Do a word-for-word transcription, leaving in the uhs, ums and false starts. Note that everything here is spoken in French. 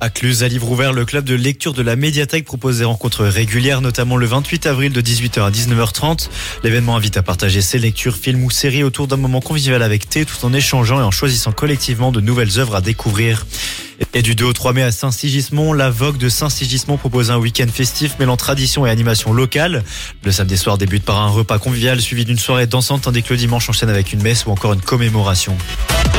À Cluse, à livre ouvert, le club de lecture de la médiathèque propose des rencontres régulières, notamment le vingt-huit avril de dix-huit heures à dix-neuf heures trente. L'événement invite à partager ses lectures, films ou séries autour d'un moment convivial avec thé, tout en échangeant et en choisissant collectivement de nouvelles œuvres à découvrir. Et du deux au trois mai à Saint-Sigismond, la Vogue de Saint-Sigismond propose un week-end festif mêlant tradition et animation locale. Le samedi soir débute par un repas convivial suivi d'une soirée dansante, tandis que le dimanche enchaîne avec une messe ou encore une commémoration.